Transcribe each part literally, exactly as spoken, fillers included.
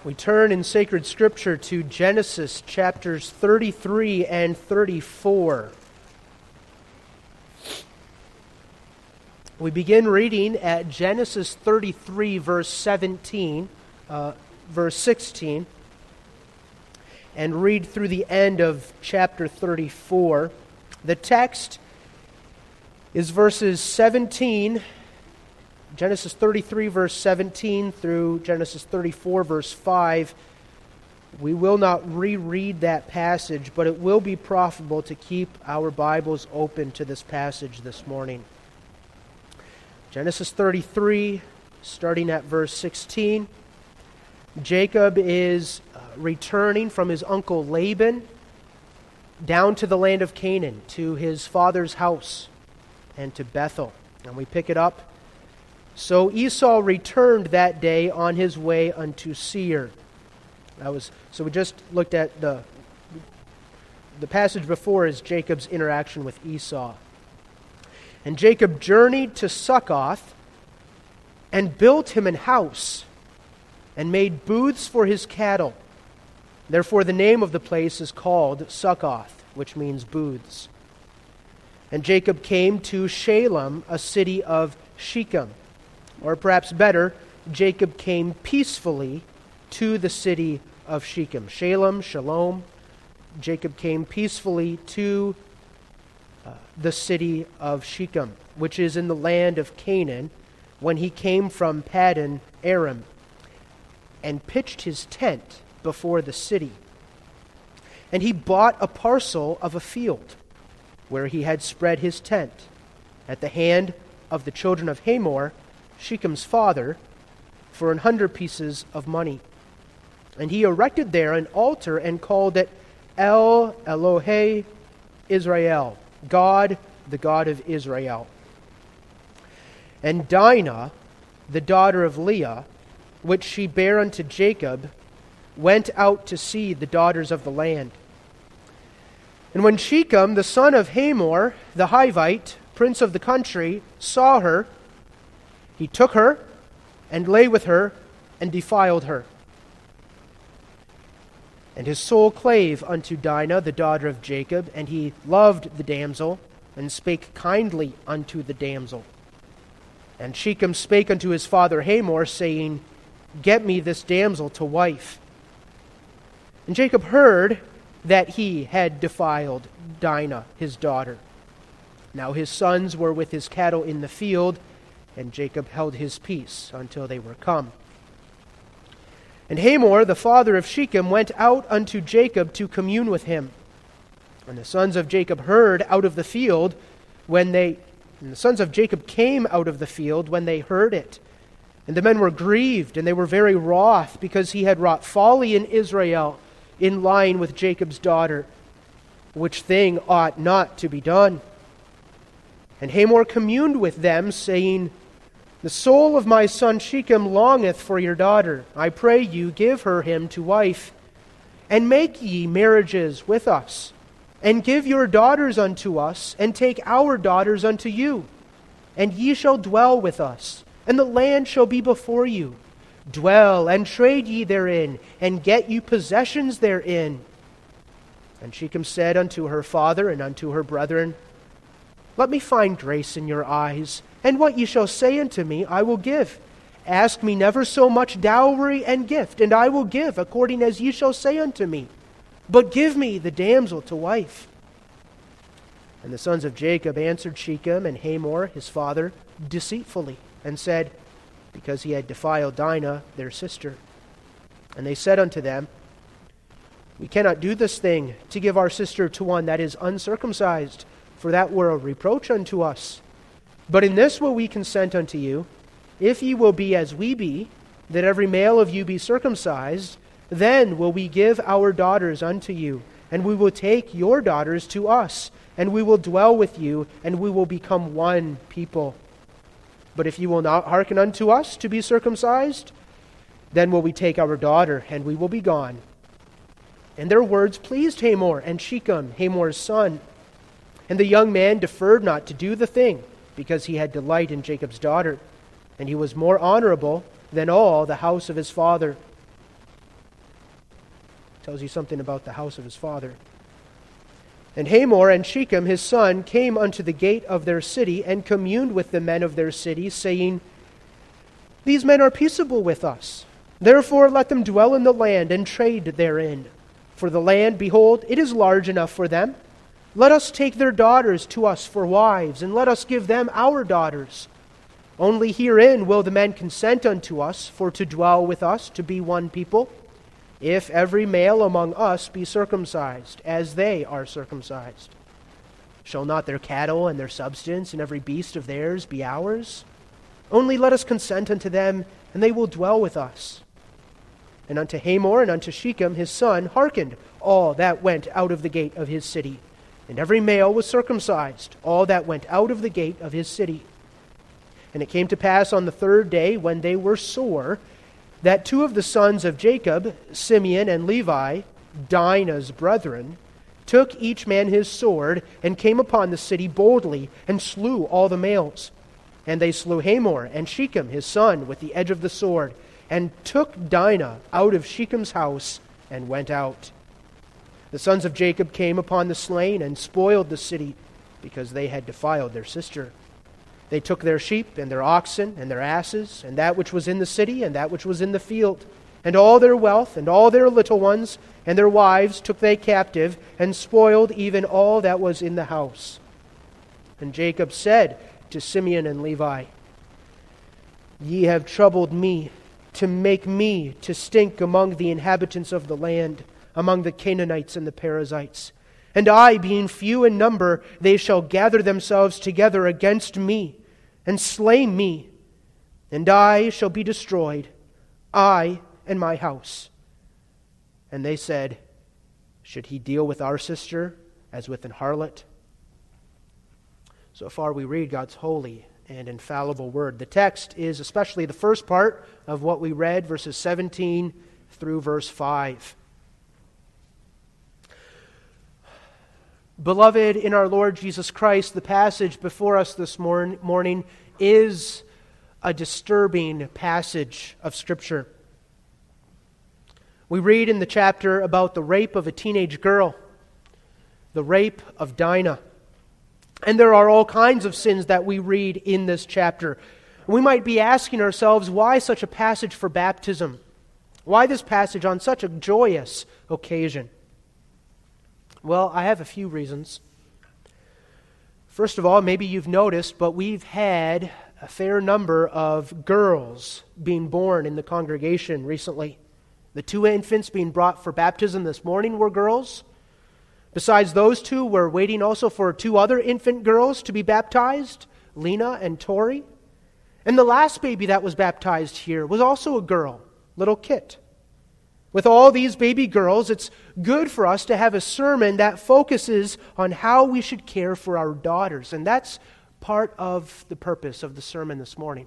We turn in sacred scripture to Genesis chapters thirty-three and thirty-four. We begin reading at Genesis thirty-three, verse seventeen, uh, verse sixteen, and read through the end of chapter thirty-four. The text is verses seventeen, Genesis thirty-three, verse seventeen, through Genesis thirty-four, verse five. We will not reread that passage, but it will be profitable to keep our Bibles open to this passage this morning. Genesis thirty-three, starting at verse sixteen. Jacob is uh, returning from his uncle Laban down to the land of Canaan, to his father's house, and to Bethel. And we pick it up. So Esau returned that day on his way unto Seir. That was so we just looked at the the passage before is Jacob's interaction with Esau. And Jacob journeyed to Succoth and built him an house and made booths for his cattle. Therefore the name of the place is called Succoth, which means booths. And Jacob came to Shalem, a city of Shechem. Or perhaps better, Jacob came peacefully to the city of Shechem. Shalem, Shalom. Jacob came peacefully to uh, the city of Shechem, which is in the land of Canaan, when he came from Paddan Aram, and pitched his tent before the city. And he bought a parcel of a field, where he had spread his tent, at the hand of the children of Hamor, Shechem's father, for an hundred pieces of money. And he erected there an altar and called it El Elohe Israel, God, the God of Israel. And Dinah, the daughter of Leah, which she bare unto Jacob, went out to see the daughters of the land. And when Shechem, the son of Hamor, the Hivite, prince of the country, saw her, he took her and lay with her and defiled her. And his soul clave unto Dinah, the daughter of Jacob, and he loved the damsel, and spake kindly unto the damsel. And Shechem spake unto his father Hamor, saying, Get me this damsel to wife. And Jacob heard that he had defiled Dinah, his daughter. Now his sons were with his cattle in the field, and Jacob held his peace until they were come. And Hamor, the father of Shechem, went out unto Jacob to commune with him. And the sons of Jacob heard out of the field when they, and the sons of Jacob came out of the field when they heard it. And the men were grieved, and they were very wroth, because he had wrought folly in Israel, in lying with Jacob's daughter, which thing ought not to be done. And Hamor communed with them, saying, The soul of my son Shechem longeth for your daughter. I pray you, give her him to wife, and make ye marriages with us, and give your daughters unto us, and take our daughters unto you. And ye shall dwell with us, and the land shall be before you. Dwell and trade ye therein, and get you possessions therein. And Shechem said unto her father and unto her brethren, Let me find grace in your eyes, and what ye shall say unto me I will give. Ask me never so much dowry and gift, and I will give according as ye shall say unto me. But give me the damsel to wife. And the sons of Jacob answered Shechem and Hamor his father deceitfully, and said, Because he had defiled Dinah their sister. And they said unto them, We cannot do this thing, to give our sister to one that is uncircumcised, for that were a reproach unto us. But in this will we consent unto you, if ye will be as we be, that every male of you be circumcised, then will we give our daughters unto you, and we will take your daughters to us, and we will dwell with you, and we will become one people. But if you will not hearken unto us to be circumcised, then will we take our daughter, and we will be gone. And their words pleased Hamor and Shechem, Hamor's son. And the young man deferred not to do the thing, because he had delight in Jacob's daughter, and he was more honorable than all the house of his father. Tells you something about the house of his father. And Hamor and Shechem his son came unto the gate of their city, and communed with the men of their city, saying, These men are peaceable with us. Therefore let them dwell in the land, and trade therein. For the land, behold, it is large enough for them. Let us take their daughters to us for wives, and let us give them our daughters. Only herein will the men consent unto us, for to dwell with us, to be one people, if every male among us be circumcised, as they are circumcised. Shall not their cattle and their substance and every beast of theirs be ours? Only let us consent unto them, and they will dwell with us. And unto Hamor and unto Shechem his son hearkened all that went out of the gate of his city. And every male was circumcised, all that went out of the gate of his city. And it came to pass on the third day, when they were sore, that two of the sons of Jacob, Simeon and Levi, Dinah's brethren, took each man his sword, and came upon the city boldly, and slew all the males. And they slew Hamor and Shechem his son with the edge of the sword, and took Dinah out of Shechem's house, and went out. The sons of Jacob came upon the slain, and spoiled the city, because they had defiled their sister. They took their sheep, and their oxen, and their asses, and that which was in the city, and that which was in the field, and all their wealth, and all their little ones, and their wives took they captive, and spoiled even all that was in the house. And Jacob said to Simeon and Levi, Ye have troubled me, to make me to stink among the inhabitants of the land, among the Canaanites and the Perizzites. And I, being few in number, they shall gather themselves together against me, and slay me, and I shall be destroyed, I and my house. And they said, Should he deal with our sister as with an harlot? So far we read God's holy and infallible word. The text is especially the first part of what we read, verses seventeen through verse five. Beloved in our Lord Jesus Christ, the passage before us this morn- morning is a disturbing passage of Scripture. We read in the chapter about the rape of a teenage girl, the rape of Dinah. And there are all kinds of sins that we read in this chapter. We might be asking ourselves, why such a passage for baptism? Why this passage on such a joyous occasion? Well, I have a few reasons. First of all, maybe you've noticed, but we've had a fair number of girls being born in the congregation recently. The two infants being brought for baptism this morning were girls. Besides those two, we're waiting also for two other infant girls to be baptized, Lena and Tori. And the last baby that was baptized here was also a girl, little Kit. With all these baby girls, it's good for us to have a sermon that focuses on how we should care for our daughters. And that's part of the purpose of the sermon this morning.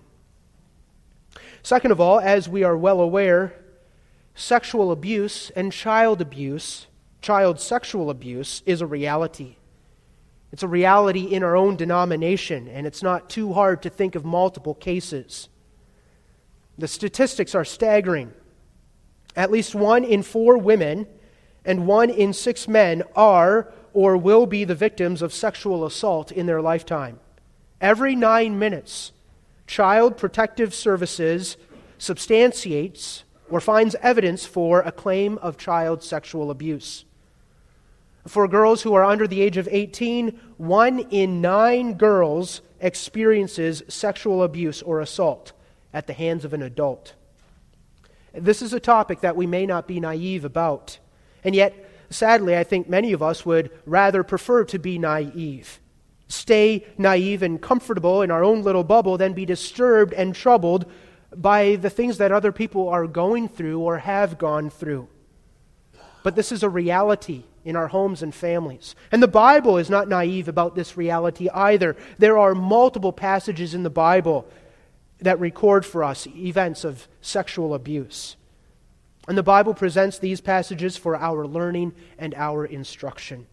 Second of all, as we are well aware, sexual abuse and child abuse, child sexual abuse, is a reality. It's a reality in our own denomination, and it's not too hard to think of multiple cases. The statistics are staggering. At least one in four women and one in six men are or will be the victims of sexual assault in their lifetime. Every nine minutes, Child Protective Services substantiates or finds evidence for a claim of child sexual abuse. For girls who are under the age of eighteen, one in nine girls experiences sexual abuse or assault at the hands of an adult. This is a topic that we may not be naive about. And yet, sadly, I think many of us would rather prefer to be naive. Stay naive and comfortable in our own little bubble than be disturbed and troubled by the things that other people are going through or have gone through. But this is a reality in our homes and families. And the Bible is not naive about this reality either. There are multiple passages in the Bible that record for us events of sexual abuse. And the Bible presents these passages for our learning and our instruction.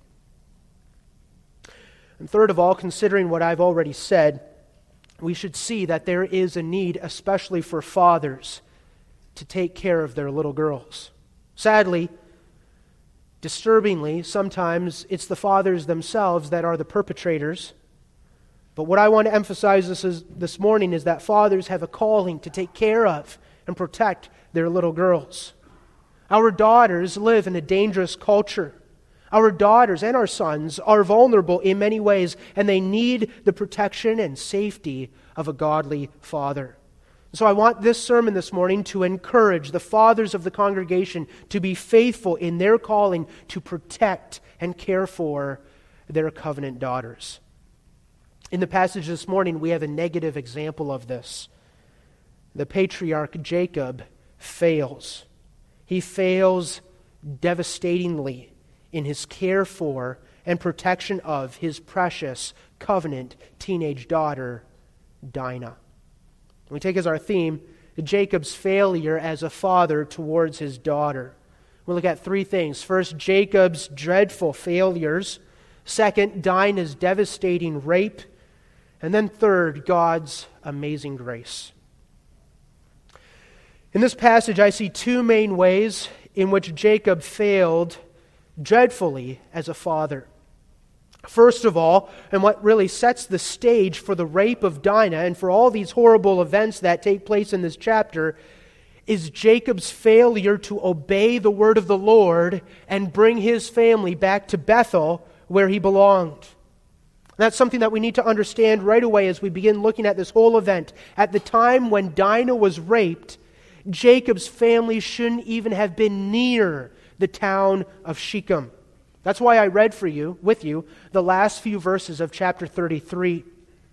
And third of all, considering what I've already said, we should see that there is a need, especially for fathers, to take care of their little girls. Sadly, Disturbingly, sometimes it's the fathers themselves that are the perpetrators. But what I want to emphasize this, is, this morning is that fathers have a calling to take care of and protect their little girls. Our daughters live in a dangerous culture. Our daughters and our sons are vulnerable in many ways, and they need the protection and safety of a godly father. So I want this sermon this morning to encourage the fathers of the congregation to be faithful in their calling to protect and care for their covenant daughters. In the passage this morning, we have a negative example of this. The patriarch Jacob fails. He fails devastatingly in his care for and protection of his precious covenant teenage daughter, Dinah. We take as our theme Jacob's failure as a father towards his daughter. We'll look at three things. First, Jacob's dreadful failures. Second, Dinah's devastating rape. And then third, God's amazing grace. In this passage, I see two main ways in which Jacob failed dreadfully as a father. First of all, and what really sets the stage for the rape of Dinah and for all these horrible events that take place in this chapter, is Jacob's failure to obey the word of the Lord and bring his family back to Bethel where he belonged. That's something that we need to understand right away as we begin looking at this whole event. At the time when Dinah was raped, Jacob's family shouldn't even have been near the town of Shechem. That's why I read for you, with you, the last few verses of chapter thirty-three.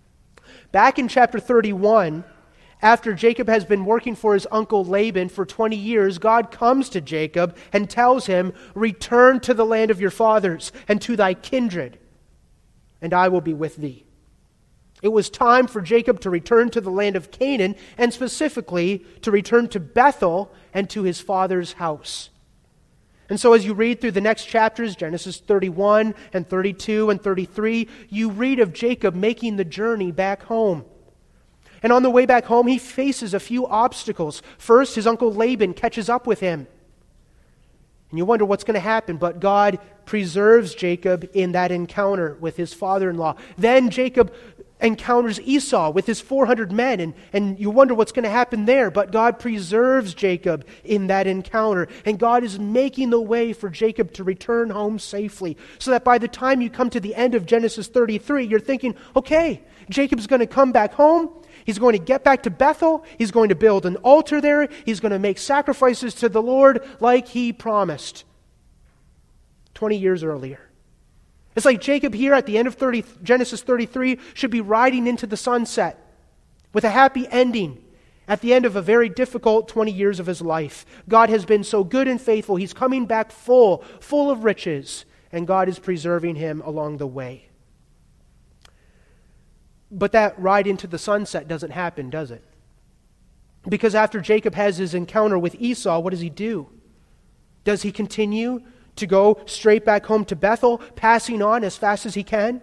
Back in chapter thirty-one, after Jacob has been working for his uncle Laban for twenty years, God comes to Jacob and tells him, "Return to the land of your fathers and to thy kindred, and I will be with thee." It was time for Jacob to return to the land of Canaan, and specifically to return to Bethel and to his father's house. And so as you read through the next chapters, Genesis thirty-one and thirty-two and thirty-three, you read of Jacob making the journey back home. And on the way back home, he faces a few obstacles. First, his uncle Laban catches up with him. And you wonder what's going to happen, but God preserves Jacob in that encounter with his father-in-law. Then Jacob encounters Esau with his four hundred men, and, and you wonder what's going to happen there, but God preserves Jacob in that encounter, and God is making the way for Jacob to return home safely, so that by the time you come to the end of Genesis thirty-three, you're thinking, okay, Jacob's going to come back home, he's going to get back to Bethel, he's going to build an altar there, he's going to make sacrifices to the Lord like he promised twenty years earlier. It's like Jacob here at the end of thirty, Genesis thirty-three should be riding into the sunset with a happy ending at the end of a very difficult twenty years of his life. God has been so good and faithful. He's coming back full, full of riches, and God is preserving him along the way. But that ride into the sunset doesn't happen, does it? Because after Jacob has his encounter with Esau, what does he do? Does he continue to go straight back home to Bethel, passing on as fast as he can?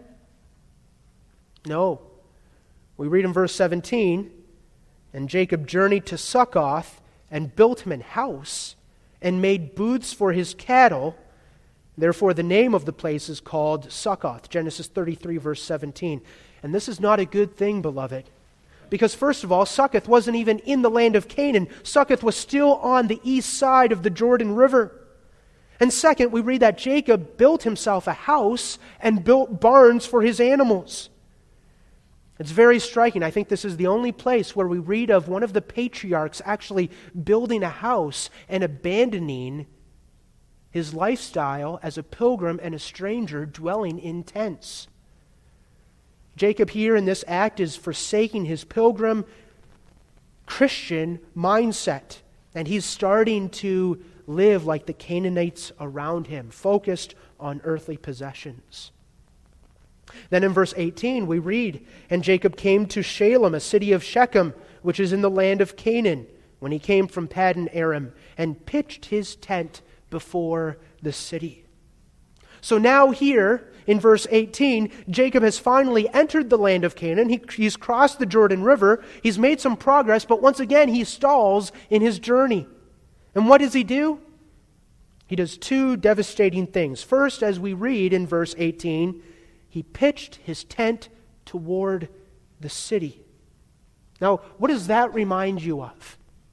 No. We read in verse seventeen, "And Jacob journeyed to Succoth and built him an house and made booths for his cattle. Therefore the name of the place is called Succoth." Genesis thirty-three, verse seventeen. And this is not a good thing, beloved. Because first of all, Succoth wasn't even in the land of Canaan. Succoth was still on the east side of the Jordan River. And second, we read that Jacob built himself a house and built barns for his animals. It's very striking. I think this is the only place where we read of one of the patriarchs actually building a house and abandoning his lifestyle as a pilgrim and a stranger dwelling in tents. Jacob here in this act is forsaking his pilgrim Christian mindset, and he's starting to live like the Canaanites around him, focused on earthly possessions. Then in verse eighteen we read, "And Jacob came to Shalem, a city of Shechem, which is in the land of Canaan, when he came from Paddan Aram, and pitched his tent before the city." So now here, in verse eighteen, Jacob has finally entered the land of Canaan. He, he's crossed the Jordan River. He's made some progress, but once again he stalls in his journey. And what does he do? He does two devastating things. First, as we read in verse eighteen, he pitched his tent toward the city. Now, what does that remind you of?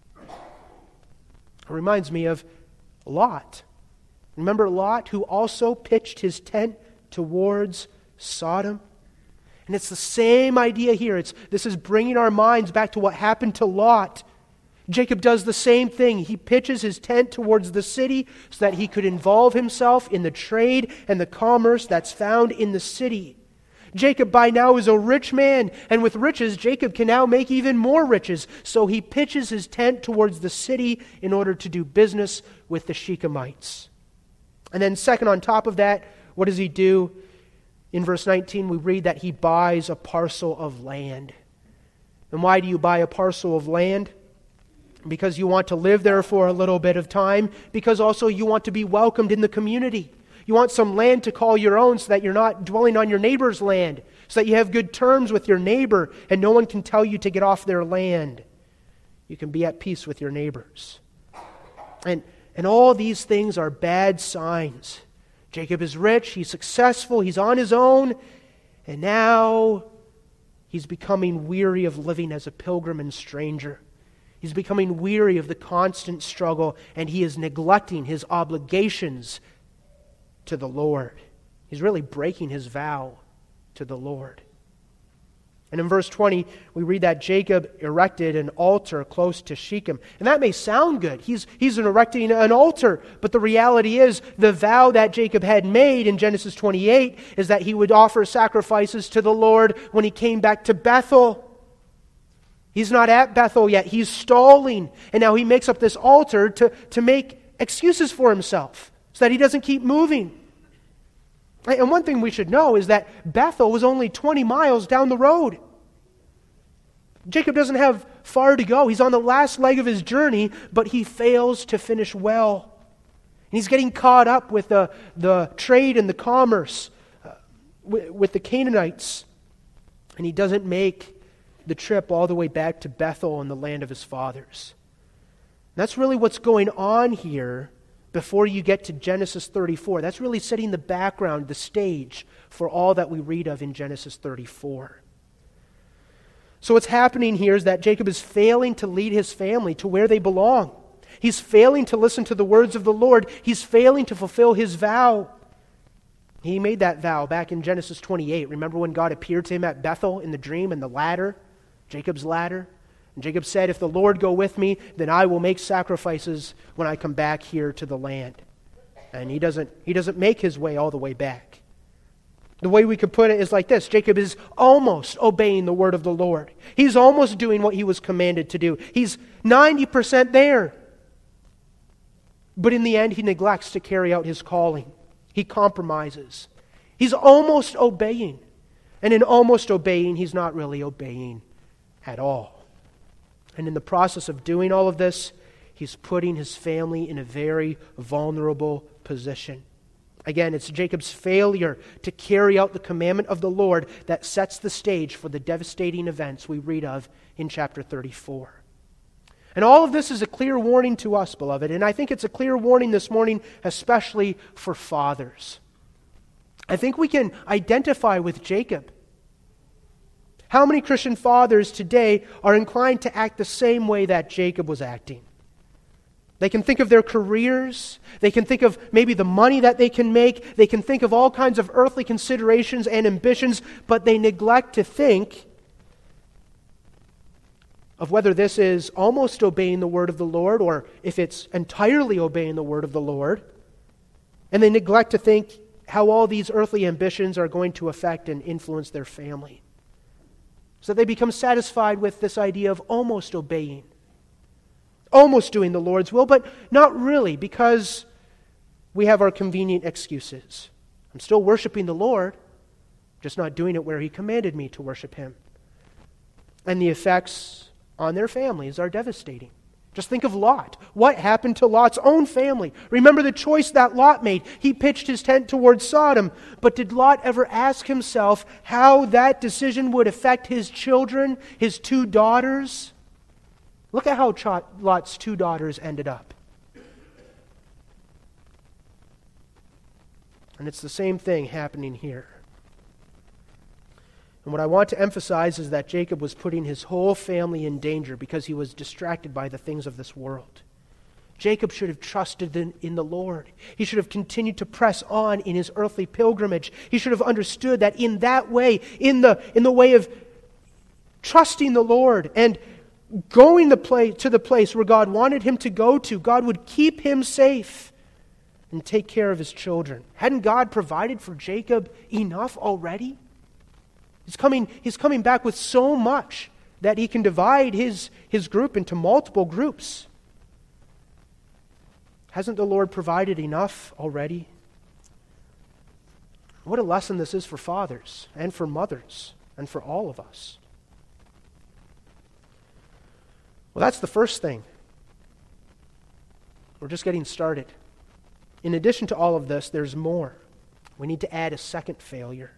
It reminds me of Lot. Remember Lot, who also pitched his tent towards Sodom? And it's the same idea here. It's, this is bringing our minds back to what happened to Lot. Jacob does the same thing. He pitches his tent towards the city so that he could involve himself in the trade and the commerce that's found in the city. Jacob by now is a rich man, and with riches, Jacob can now make even more riches. So he pitches his tent towards the city in order to do business with the Shechemites. And then second, on top of that, what does he do? In verse nineteen, we read that he buys a parcel of land. And why do you buy a parcel of land? Because you want to live there for a little bit of time, because also you want to be welcomed in the community. You want some land to call your own so that you're not dwelling on your neighbor's land, so that you have good terms with your neighbor and no one can tell you to get off their land. You can be at peace with your neighbors. And, and all these things are bad signs. Jacob is rich, he's successful, he's on his own, and now he's becoming weary of living as a pilgrim and stranger. He's becoming weary of the constant struggle, and he is neglecting his obligations to the Lord. He's really breaking his vow to the Lord. And in verse twenty, we read that Jacob erected an altar close to Shechem. And that may sound good. He's, he's erecting an altar. But the reality is, the vow that Jacob had made in Genesis twenty-eight is that he would offer sacrifices to the Lord when he came back to Bethel. He's not at Bethel yet. He's stalling. And now he makes up this altar to, to make excuses for himself so that he doesn't keep moving. And one thing we should know is that Bethel was only twenty miles down the road. Jacob doesn't have far to go. He's on the last leg of his journey, but he fails to finish well. And he's getting caught up with the, the trade and the commerce uh, with, with the Canaanites. And he doesn't make the trip all the way back to Bethel in the land of his fathers. And that's really what's going on here before you get to Genesis thirty-four. That's really setting the background, the stage for all that we read of in Genesis thirty-four. So what's happening here is that Jacob is failing to lead his family to where they belong. He's failing to listen to the words of the Lord. He's failing to fulfill his vow. He made that vow back in Genesis twenty-eight. Remember when God appeared to him at Bethel in the dream and the ladder, Jacob's ladder? And Jacob said, if the Lord go with me, then I will make sacrifices when I come back here to the land. And he doesn't, he doesn't make his way all the way back. The way we could put it is like this. Jacob is almost obeying the word of the Lord. He's almost doing what he was commanded to do. He's ninety percent there. But in the end, he neglects to carry out his calling. He compromises. He's almost obeying. And in almost obeying, he's not really obeying at all. And in the process of doing all of this, he's putting his family in a very vulnerable position. Again, it's Jacob's failure to carry out the commandment of the Lord that sets the stage for the devastating events we read of in chapter thirty-four. And all of this is a clear warning to us, beloved. And I think it's a clear warning this morning, especially for fathers. I think we can identify with Jacob. How many Christian fathers today are inclined to act the same way that Jacob was acting? They can think of their careers. They can think of maybe the money that they can make. They can think of all kinds of earthly considerations and ambitions, but they neglect to think of whether this is almost obeying the word of the Lord or if it's entirely obeying the word of the Lord. And they neglect to think how all these earthly ambitions are going to affect and influence their family. So they become satisfied with this idea of almost obeying, almost doing the Lord's will, but not really, because we have our convenient excuses. I'm still worshiping the Lord, just not doing it where He commanded me to worship Him. And the effects on their families are devastating. Just think of Lot. What happened to Lot's own family? Remember the choice that Lot made. He pitched his tent towards Sodom. But did Lot ever ask himself how that decision would affect his children, his two daughters? Look at how Lot's two daughters ended up. And it's the same thing happening here. And what I want to emphasize is that Jacob was putting his whole family in danger because he was distracted by the things of this world. Jacob should have trusted in, in the Lord. He should have continued to press on in his earthly pilgrimage. He should have understood that in that way, in the, in the way of trusting the Lord and going the place, to the place where God wanted him to go to, God would keep him safe and take care of his children. Hadn't God provided for Jacob enough already? He's coming, he's coming back with so much that he can divide his, his group into multiple groups. Hasn't the Lord provided enough already? What a lesson this is for fathers and for mothers and for all of us. Well, that's the first thing. We're just getting started. In addition to all of this, there's more. We need to add a second failure.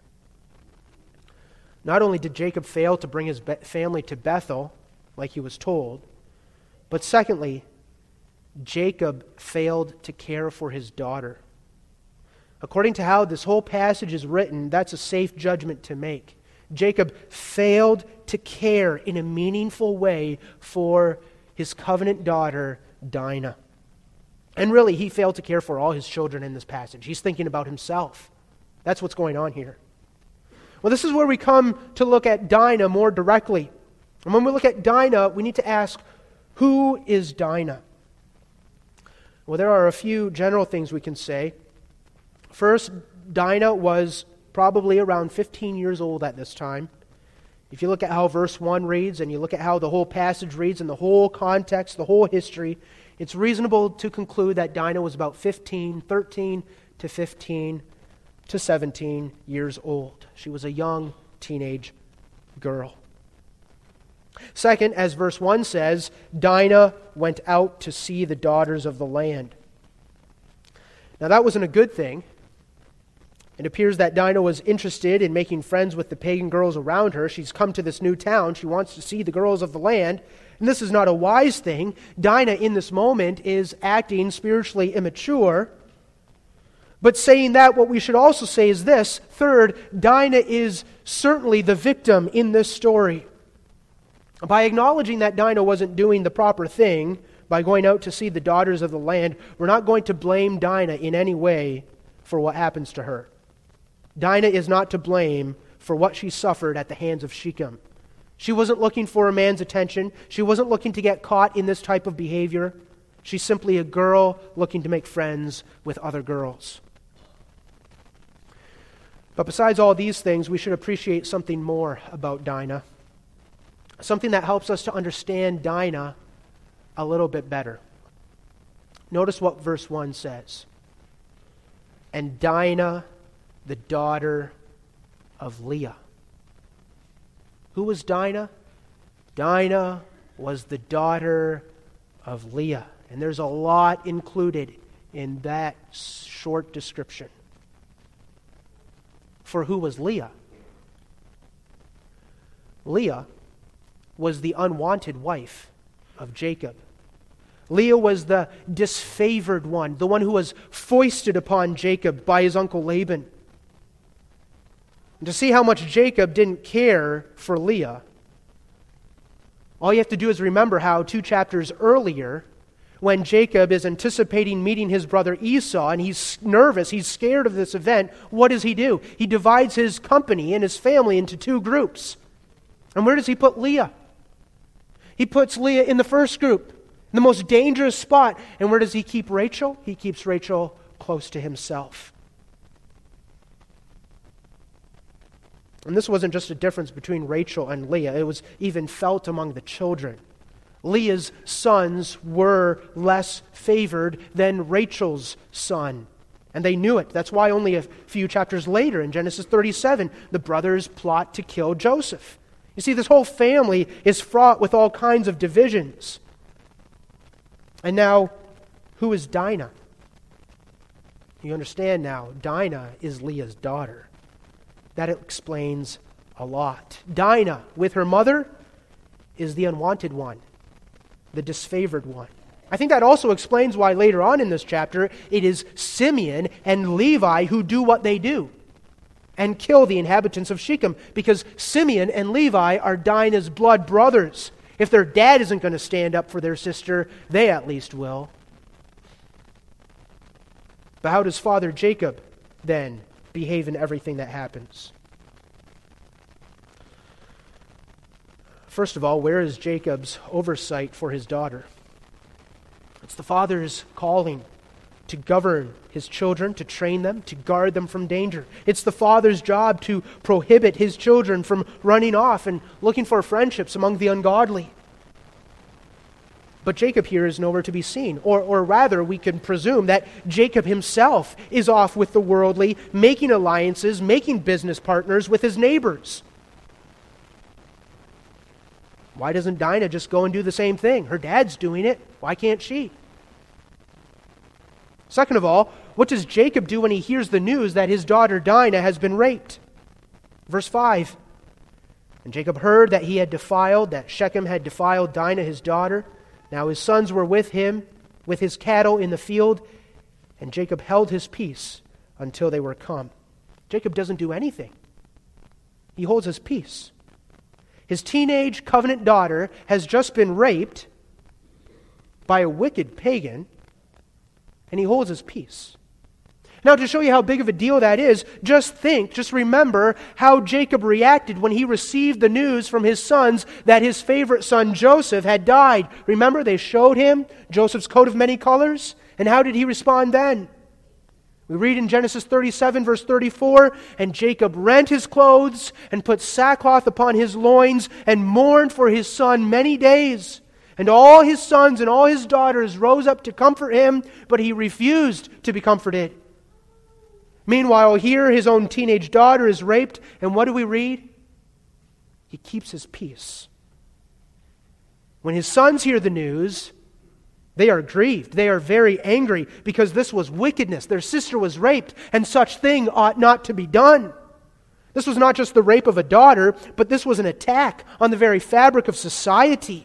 Not only did Jacob fail to bring his family to Bethel, like he was told, but secondly, Jacob failed to care for his daughter. According to how this whole passage is written, that's a safe judgment to make. Jacob failed to care in a meaningful way for his covenant daughter, Dinah. And really, he failed to care for all his children in this passage. He's thinking about himself. That's what's going on here. Well, this is where we come to look at Dinah more directly. And when we look at Dinah, we need to ask, who is Dinah? Well, there are a few general things we can say. First, Dinah was probably around fifteen years old at this time. If you look at how verse one reads and you look at how the whole passage reads and the whole context, the whole history, it's reasonable to conclude that Dinah was about fifteen, thirteen to fifteen to seventeen years old. She was a young teenage girl. Second, as verse one says, Dinah went out to see the daughters of the land. Now that wasn't a good thing. It appears that Dinah was interested in making friends with the pagan girls around her. She's come to this new town. She wants to see the girls of the land. And this is not a wise thing. Dinah in this moment is acting spiritually immature. But saying that, what we should also say is this. Third, Dinah is certainly the victim in this story. By acknowledging that Dinah wasn't doing the proper thing, by going out to see the daughters of the land, we're not going to blame Dinah in any way for what happens to her. Dinah is not to blame for what she suffered at the hands of Shechem. She wasn't looking for a man's attention. She wasn't looking to get caught in this type of behavior. She's simply a girl looking to make friends with other girls. But besides all these things, we should appreciate something more about Dinah. Something that helps us to understand Dinah a little bit better. Notice what verse one says. And Dinah, the daughter of Leah. Who was Dinah? Dinah was the daughter of Leah. And there's a lot included in that short description. For who was Leah? Leah was the unwanted wife of Jacob. Leah was the disfavored one, the one who was foisted upon Jacob by his uncle Laban. And to see how much Jacob didn't care for Leah, all you have to do is remember how two chapters earlier, when Jacob is anticipating meeting his brother Esau and he's nervous, he's scared of this event, what does he do? He divides his company and his family into two groups. And where does he put Leah? He puts Leah in the first group, the most dangerous spot. And where does he keep Rachel? He keeps Rachel close to himself. And this wasn't just a difference between Rachel and Leah. It was even felt among the children. Leah's sons were less favored than Rachel's son. And they knew it. That's why only a few chapters later, in Genesis thirty-seven, the brothers plot to kill Joseph. You see, this whole family is fraught with all kinds of divisions. And now, who is Dinah? You understand now, Dinah is Leah's daughter. That explains a lot. Dinah, with her mother, is the unwanted one, the disfavored one. I think that also explains why later on in this chapter it is Simeon and Levi who do what they do and kill the inhabitants of Shechem, because Simeon and Levi are Dinah's blood brothers. If their dad isn't going to stand up for their sister, they at least will. But how does Father Jacob then behave in everything that happens? First of all, where is Jacob's oversight for his daughter? It's the father's calling to govern his children, to train them, to guard them from danger. It's the father's job to prohibit his children from running off and looking for friendships among the ungodly. But Jacob here is nowhere to be seen. Or, or rather, we can presume that Jacob himself is off with the worldly, making alliances, making business partners with his neighbors. Why doesn't Dinah just go and do the same thing? Her dad's doing it. Why can't she? Second of all, what does Jacob do when he hears the news that his daughter Dinah has been raped? Verse five. And Jacob heard that he had defiled, that Shechem had defiled Dinah his daughter. Now his sons were with him, with his cattle in the field, and Jacob held his peace until they were come. Jacob doesn't do anything. He holds his peace. His teenage covenant daughter has just been raped by a wicked pagan, and he holds his peace. Now, to show you how big of a deal that is, just think, just remember how Jacob reacted when he received the news from his sons that his favorite son Joseph had died. Remember, they showed him Joseph's coat of many colors, and how did he respond then? We read in Genesis thirty-seven, verse thirty-four, and Jacob rent his clothes and put sackcloth upon his loins and mourned for his son many days. And all his sons and all his daughters rose up to comfort him, but he refused to be comforted. Meanwhile, here his own teenage daughter is raped, and what do we read? He keeps his peace. When his sons hear the news, they are grieved. They are very angry because this was wickedness. Their sister was raped, and such thing ought not to be done. This was not just the rape of a daughter, but this was an attack on the very fabric of society.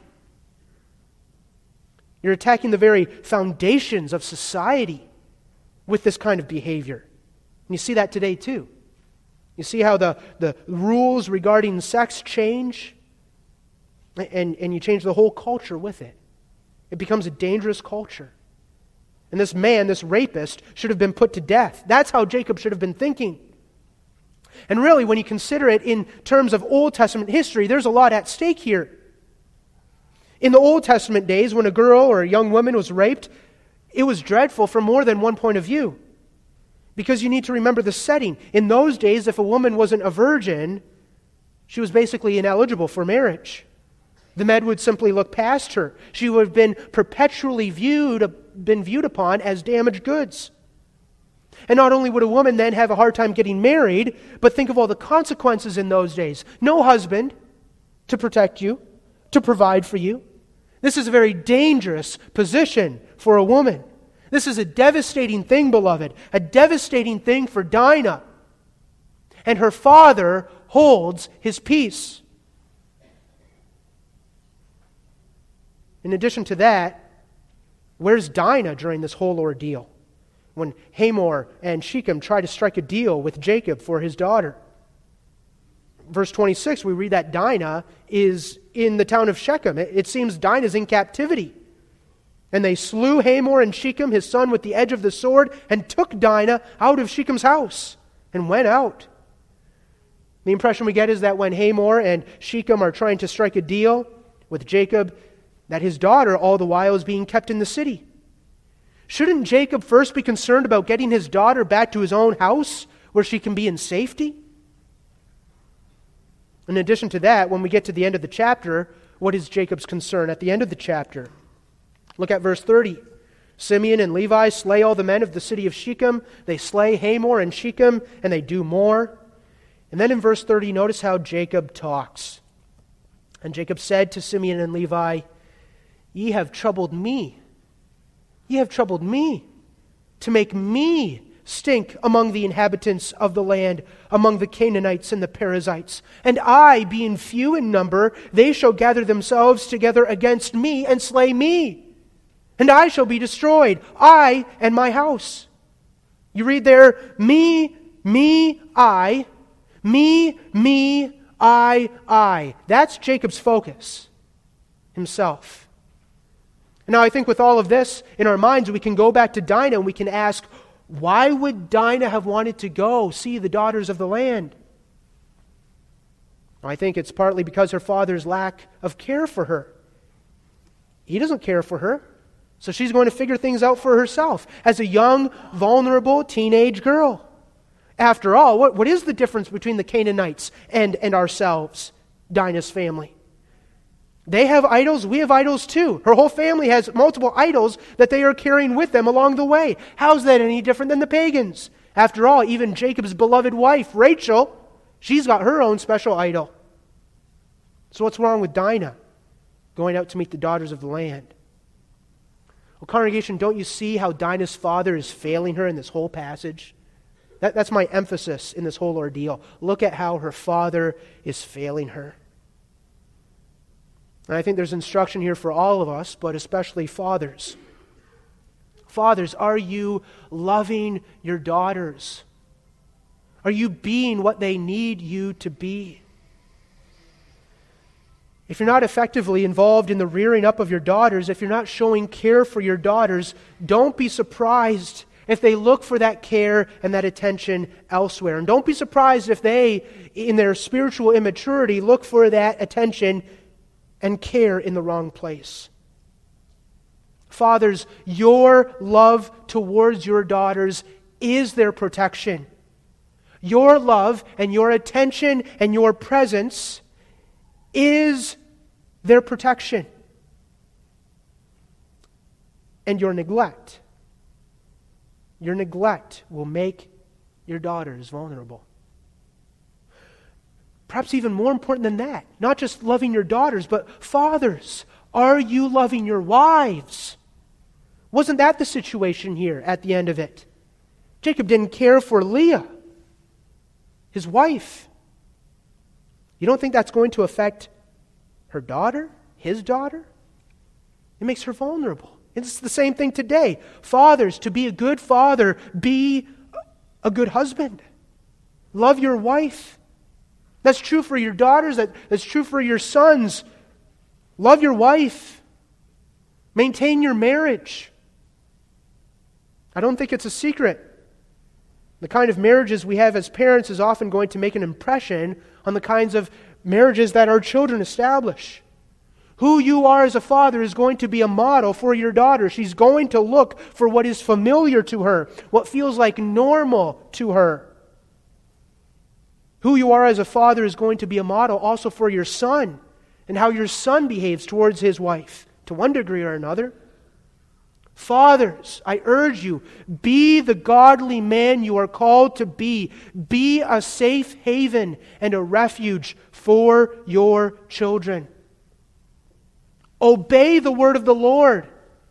You're attacking the very foundations of society with this kind of behavior. And you see that today too. You see how the, the rules regarding sex change, and, and you change the whole culture with it. It becomes a dangerous culture. And this man, this rapist, should have been put to death. That's how Jacob should have been thinking. And really, when you consider it in terms of Old Testament history, there's a lot at stake here. In the Old Testament days, when a girl or a young woman was raped, it was dreadful from more than one point of view. Because you need to remember the setting. In those days, if a woman wasn't a virgin, she was basically ineligible for marriage. The men would simply look past her. She would have been perpetually viewed, been viewed upon as damaged goods. And not only would a woman then have a hard time getting married, but think of all the consequences in those days. No husband to protect you, to provide for you. This is a very dangerous position for a woman. This is a devastating thing, beloved, a devastating thing for Dinah. And her father holds his peace. In addition to that, where's Dinah during this whole ordeal? When Hamor and Shechem try to strike a deal with Jacob for his daughter. Verse twenty-six, we read that Dinah is in the town of Shechem. It, it seems Dinah's in captivity. And they slew Hamor and Shechem, his son, with the edge of the sword, and took Dinah out of Shechem's house and went out. The impression we get is that when Hamor and Shechem are trying to strike a deal with Jacob, that his daughter all the while is being kept in the city. Shouldn't Jacob first be concerned about getting his daughter back to his own house where she can be in safety? In addition to that, when we get to the end of the chapter, what is Jacob's concern at the end of the chapter? Look at verse thirty. Simeon and Levi slay all the men of the city of Shechem. They slay Hamor and Shechem, and they do more. And then in verse thirty, notice how Jacob talks. And Jacob said to Simeon and Levi, "Ye have troubled me. Ye have troubled me to make me stink among the inhabitants of the land, among the Canaanites and the Perizzites. And I, being few in number, they shall gather themselves together against me and slay me. and I shall be destroyed, I and my house. You read there, me, me, I, me, me, I, I. That's Jacob's focus, himself. Now I think with all of this in our minds, we can go back to Dinah and we can ask, why would Dinah have wanted to go see the daughters of the land? I think it's partly because her father's lack of care for her. He doesn't care for her, so she's going to figure things out for herself as a young, vulnerable teenage girl. After all, what, what is the difference between the Canaanites and, and ourselves, Dinah's family? They have idols, we have idols too. Her whole family has multiple idols that they are carrying with them along the way. How's that any different than the pagans? After all, even Jacob's beloved wife, Rachel, she's got her own special idol. So what's wrong with Dinah going out to meet the daughters of the land? Well, congregation, don't you see how Dinah's father is failing her in this whole passage? That, that's my emphasis in this whole ordeal. Look at how her father is failing her. And I think there's instruction here for all of us, but especially fathers. Fathers, are you loving your daughters? Are you being what they need you to be? If you're not effectively involved in the rearing up of your daughters, if you're not showing care for your daughters, don't be surprised if they look for that care and that attention elsewhere. And don't be surprised if they, in their spiritual immaturity, look for that attention and care in the wrong place. Fathers, your love towards your daughters is their protection. Your love and your attention and your presence is their protection. And your neglect, your neglect will make your daughters vulnerable. Perhaps even more important than that, not just loving your daughters, but fathers, are you loving your wives? Wasn't that the situation here at the end of it? Jacob didn't care for Leah, his wife. You don't think that's going to affect her daughter, his daughter? It makes her vulnerable. It's the same thing today. Fathers, to be a good father, be a good husband. Love your wife. That's true for your daughters. That, that's true for your sons. Love your wife. Maintain your marriage. I don't think it's a secret. The kind of marriages we have as parents is often going to make an impression on the kinds of marriages that our children establish. Who you are as a father is going to be a model for your daughter. She's going to look for what is familiar to her, what feels like normal to her. Who you are as a father is going to be a model also for your son and how your son behaves towards his wife to one degree or another. Fathers, I urge you, be the godly man you are called to be. Be a safe haven and a refuge for your children. Obey the word of the Lord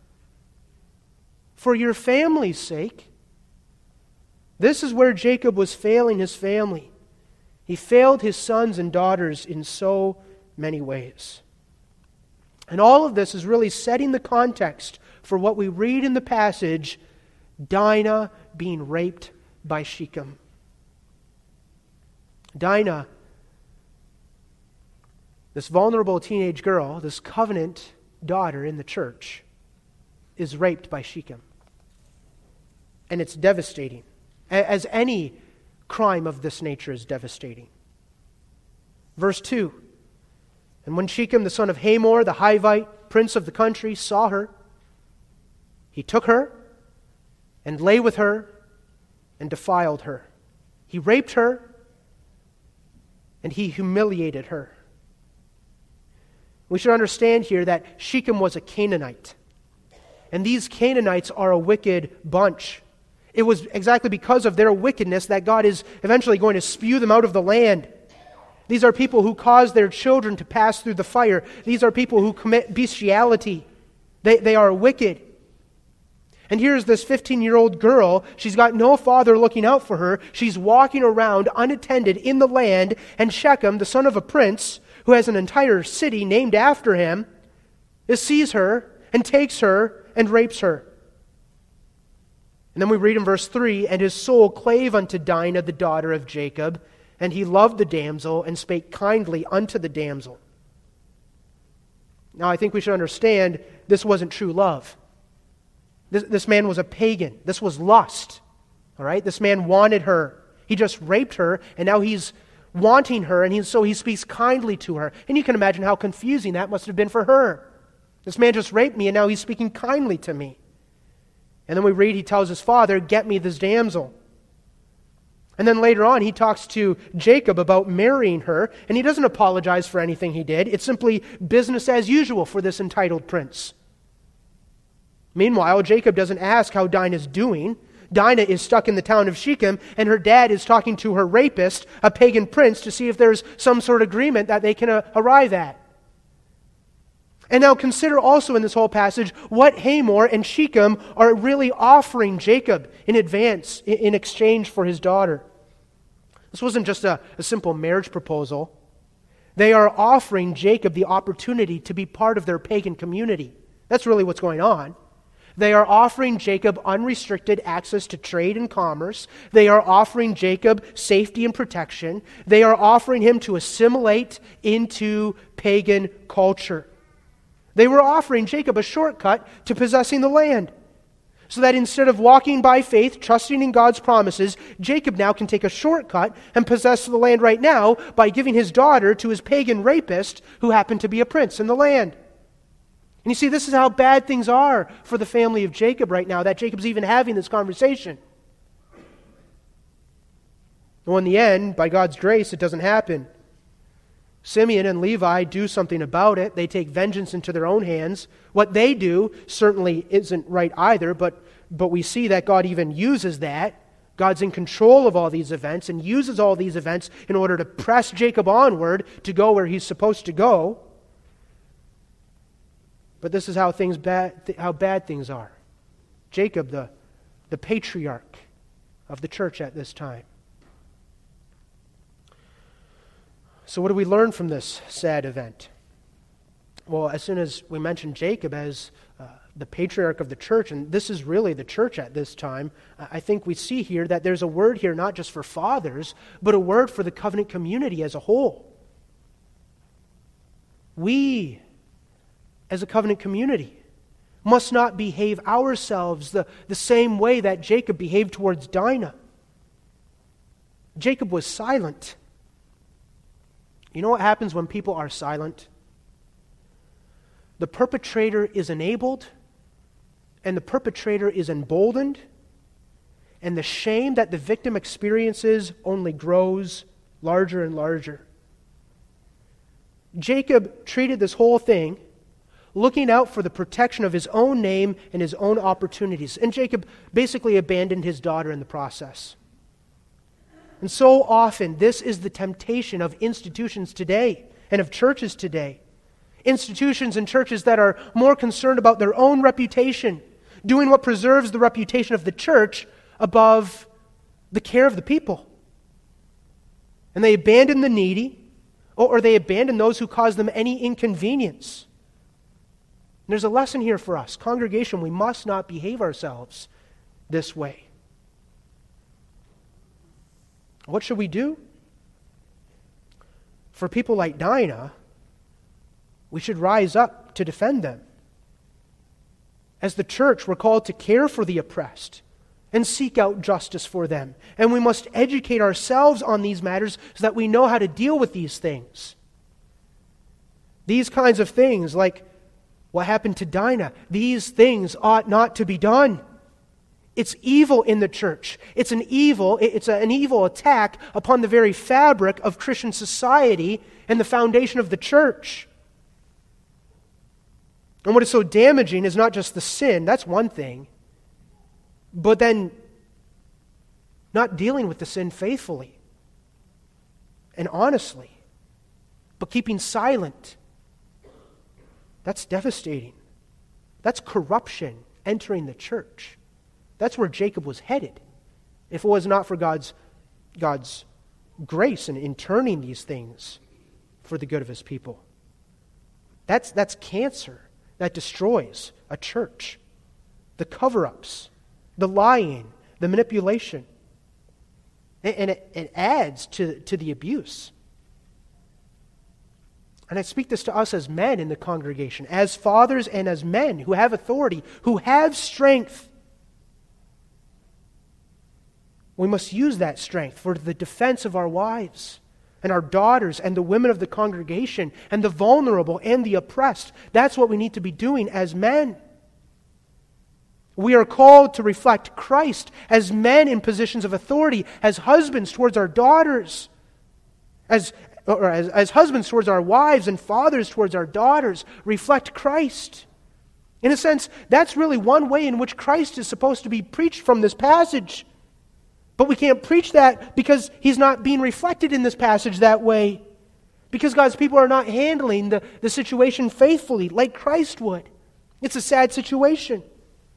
for your family's sake. This is where Jacob was failing his family. He failed his sons and daughters in so many ways. And all of this is really setting the context for what we read in the passage, Dinah being raped by Shechem. Dinah, this vulnerable teenage girl, this covenant daughter in the church, is raped by Shechem. And it's devastating, as any crime of this nature is devastating. Verse two, and when Shechem, the son of Hamor, the Hivite, prince of the country, saw her, he took her and lay with her and defiled her. He raped her and he humiliated her. We should understand here that Shechem was a Canaanite. And these Canaanites are a wicked bunch. It was exactly because of their wickedness that God is eventually going to spew them out of the land. These are people who cause their children to pass through the fire. These are people who commit bestiality. They, they are wicked. And here's this fifteen-year-old girl. She's got no father looking out for her. She's walking around unattended in the land, and Shechem, the son of a prince, who has an entire city named after him, sees her and takes her and rapes her. And then we read in verse three, and his soul clave unto Dinah, the daughter of Jacob, and he loved the damsel, and spake kindly unto the damsel. Now I think we should understand this wasn't true love. This, this man was a pagan. This was lust. All right? This man wanted her. He just raped her, and now he's wanting her, and he, so he speaks kindly to her. And you can imagine how confusing that must have been for her. This man just raped me, and now he's speaking kindly to me. And then we read, he tells his father, get me this damsel. And then later on, he talks to Jacob about marrying her, and he doesn't apologize for anything he did. It's simply business as usual for this entitled prince. Meanwhile, Jacob doesn't ask how Dinah's doing. Dinah is stuck in the town of Shechem, and her dad is talking to her rapist, a pagan prince, to see if there's some sort of agreement that they can uh, arrive at. And now consider also in this whole passage what Hamor and Shechem are really offering Jacob in advance, in exchange for his daughter. This wasn't just a, a simple marriage proposal. They are offering Jacob the opportunity to be part of their pagan community. That's really what's going on. They are offering Jacob unrestricted access to trade and commerce. They are offering Jacob safety and protection. They are offering him to assimilate into pagan culture. They were offering Jacob a shortcut to possessing the land, so that instead of walking by faith, trusting in God's promises, Jacob now can take a shortcut and possess the land right now by giving his daughter to his pagan rapist who happened to be a prince in the land. And you see, this is how bad things are for the family of Jacob right now, that Jacob's even having this conversation. Well, in the end, by God's grace, it doesn't happen. Simeon and Levi do something about it. They take vengeance into their own hands. What they do certainly isn't right either, but, but we see that God even uses that. God's in control of all these events and uses all these events in order to press Jacob onward to go where he's supposed to go. But this is how things bad, th- how bad things are. Jacob, the, the patriarch of the church at this time. So what do we learn from this sad event? Well, as soon as we mention Jacob as uh, the patriarch of the church, and this is really the church at this time, I think we see here that there's a word here not just for fathers, but a word for the covenant community as a whole. We, as a covenant community, must not behave ourselves the, the same way that Jacob behaved towards Dinah. Jacob was silent. You know what happens when people are silent? The perpetrator is enabled, and the perpetrator is emboldened, and the shame that the victim experiences only grows larger and larger. Jacob treated this whole thing looking out for the protection of his own name and his own opportunities. And Jacob basically abandoned his daughter in the process. And so often, this is the temptation of institutions today and of churches today. Institutions and churches that are more concerned about their own reputation, doing what preserves the reputation of the church above the care of the people. And they abandon the needy, or they abandon those who cause them any inconvenience. And there's a lesson here for us. Congregation, we must not behave ourselves this way. What should we do? For people like Dinah, we should rise up to defend them. As the church, we're called to care for the oppressed and seek out justice for them. And we must educate ourselves on these matters so that we know how to deal with these things. These kinds of things, like what happened to Dinah, these things ought not to be done. It's evil in the church. It's an evil, it's an evil attack upon the very fabric of Christian society and the foundation of the church. And what is so damaging is not just the sin, that's one thing, but then not dealing with the sin faithfully and honestly, but keeping silent. That's devastating. That's corruption entering the church. That's where Jacob was headed, if it was not for God's, God's grace in, in turning these things for the good of his people. That's, that's cancer that destroys a church. the cover-ups, the lying, the manipulation. And it, it adds to, to the abuse. And I speak this to us as men in the congregation, as fathers and as men who have authority, who have strength. We must use that strength for the defense of our wives and our daughters and the women of the congregation and the vulnerable and the oppressed. That's what we need to be doing as men. We are called to reflect Christ as men in positions of authority, as husbands towards our daughters, as, or as, as husbands towards our wives and fathers towards our daughters. Reflect Christ. In a sense, that's really one way in which Christ is supposed to be preached from this passage. But we can't preach that because he's not being reflected in this passage that way. Because God's people are not handling the, the situation faithfully like Christ would. It's a sad situation.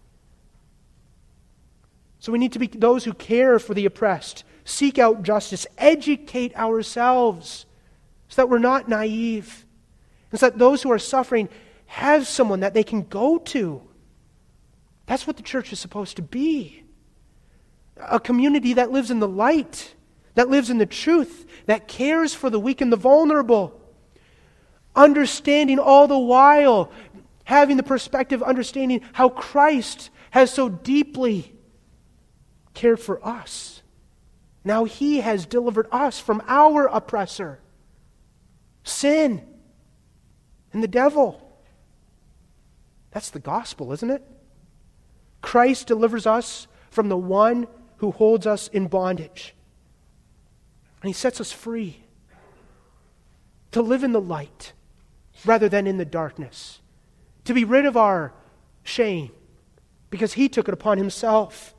So we need to be those who care for the oppressed, seek out justice, educate ourselves so that we're not naive. And so that those who are suffering have someone that they can go to. That's what the church is supposed to be. A community that lives in the light, that lives in the truth, that cares for the weak and the vulnerable. Understanding all the while, having the perspective, understanding how Christ has so deeply cared for us. Now he has delivered us from our oppressor, sin, and the devil. That's the gospel, isn't it? Christ delivers us from the one who holds us in bondage. And he sets us free to live in the light rather than in the darkness, to be rid of our shame because he took it upon himself.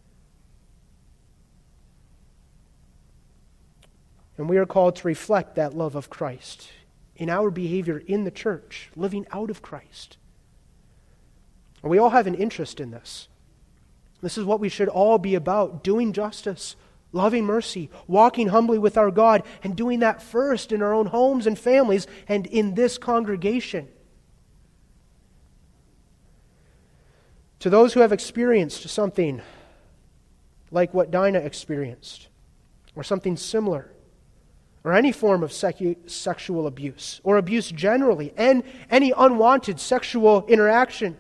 And we are called to reflect that love of Christ in our behavior in the church, living out of Christ. And we all have an interest in this. This is what we should all be about, doing justice, loving mercy, walking humbly with our God, and doing that first in our own homes and families and in this congregation. To those who have experienced something like what Dinah experienced, or something similar, or any form of secu- sexual abuse, or abuse generally, and any unwanted sexual interaction,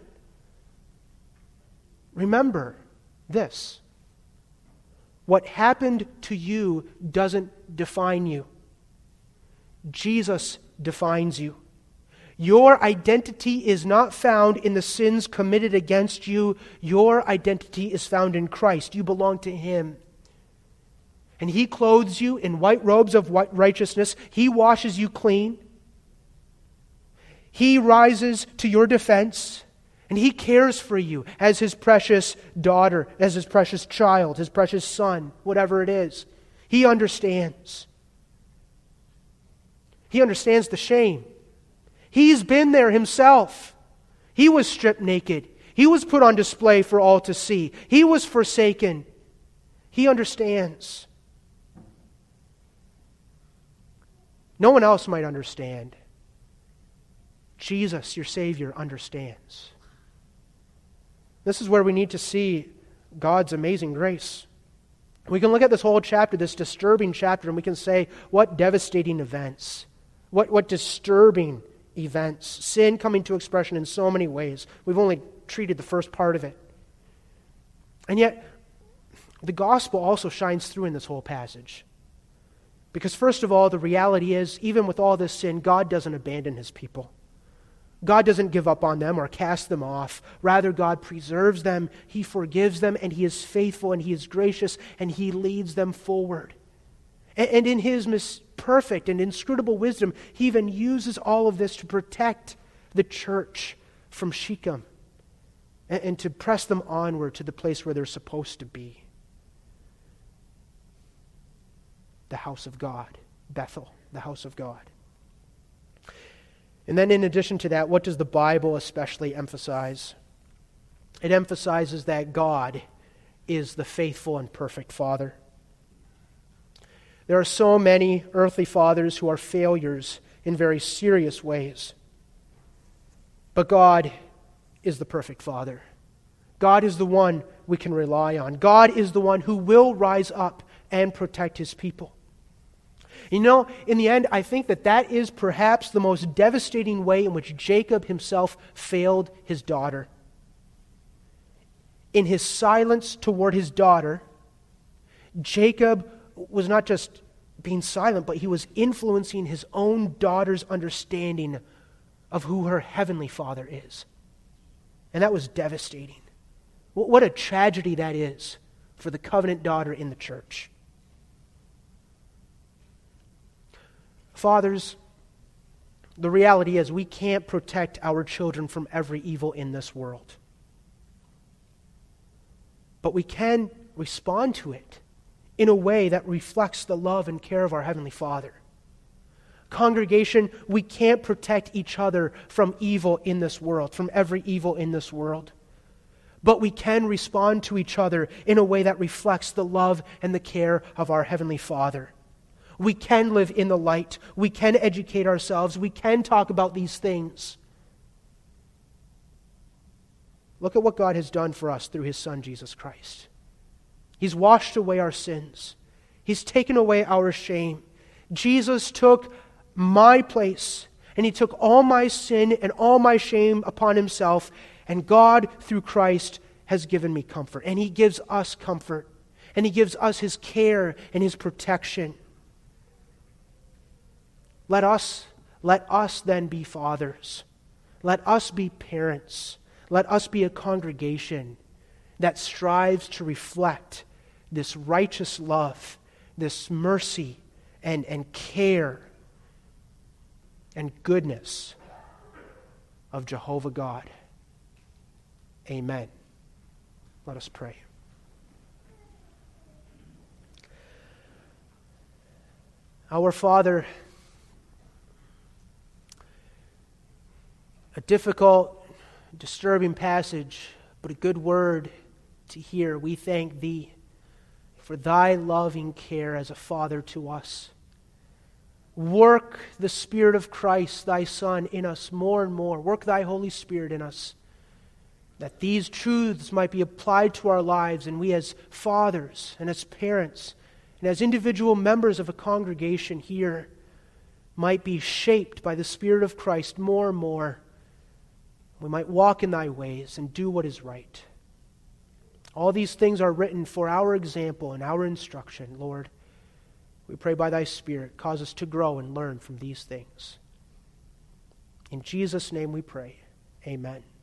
remember this. What happened to you doesn't define you. Jesus defines you. Your identity is not found in the sins committed against you. Your identity is found in Christ. You belong to him. And he clothes you in white robes of white righteousness. He washes you clean. He rises to your defense. And he cares for you as his precious daughter, as his precious child, his precious son, whatever it is. He understands. He understands the shame. He's been there himself. He was stripped naked. He was put on display for all to see. He was forsaken. He understands. No one else might understand. Jesus, your Savior, understands. This is where we need to see God's amazing grace. We can look at this whole chapter, this disturbing chapter, and we can say, what devastating events. What, what disturbing events. Sin coming to expression in so many ways. We've only treated the first part of it. And yet, the gospel also shines through in this whole passage. Because first of all, the reality is, even with all this sin, God doesn't abandon his people. God doesn't give up on them or cast them off. Rather, God preserves them, he forgives them, and he is faithful, and he is gracious, and he leads them forward. And, and in his mis- perfect and inscrutable wisdom, he even uses all of this to protect the church from Shechem and, and to press them onward to the place where they're supposed to be. The house of God, Bethel, the house of God. And then in addition to that, what does the Bible especially emphasize? It emphasizes that God is the faithful and perfect Father. There are so many earthly fathers who are failures in very serious ways. But God is the perfect Father. God is the one we can rely on. God is the one who will rise up and protect his people. You know, in the end, I think that that is perhaps the most devastating way in which Jacob himself failed his daughter. In his silence toward his daughter, Jacob was not just being silent, but he was influencing his own daughter's understanding of who her heavenly Father is. And that was devastating. What a tragedy that is for the covenant daughter in the church. Fathers, the reality is we can't protect our children from every evil in this world. But we can respond to it in a way that reflects the love and care of our Heavenly Father. Congregation, we can't protect each other from evil in this world, from every evil in this world. But we can respond to each other in a way that reflects the love and the care of our Heavenly Father. We can live in the light. We can educate ourselves. We can talk about these things. Look at what God has done for us through his Son, Jesus Christ. He's washed away our sins. He's taken away our shame. Jesus took my place, and he took all my sin and all my shame upon himself, and God, through Christ, has given me comfort. And he gives us comfort, and he gives us his care and his protection. Let us, let us then be fathers. Let us be parents. Let us be a congregation that strives to reflect this righteous love, this mercy and, and care and goodness of Jehovah God. Amen. Let us pray. Our Father, a difficult, disturbing passage, but a good word to hear. We thank thee for thy loving care as a father to us. Work the Spirit of Christ, thy Son, in us more and more. Work thy Holy Spirit in us, that these truths might be applied to our lives, and we as fathers and as parents and as individual members of a congregation here might be shaped by the Spirit of Christ more and more. We might walk in thy ways and do what is right. All these things are written for our example and our instruction, Lord. We pray by thy Spirit, cause us to grow and learn from these things. In Jesus' name we pray. Amen.